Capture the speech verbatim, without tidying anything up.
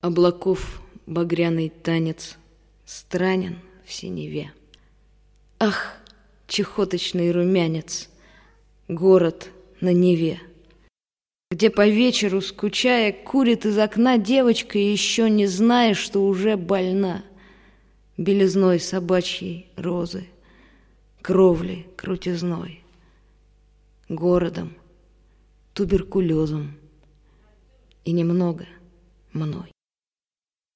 Облаков багряный танец странен в синеве. Ах, чахоточный румянец, город на Неве, где по вечеру, скучая, курит из окна девочка, еще не зная, что уже больна белизной собачьей розы, кровли крутизной, городом, туберкулезом и немного мной.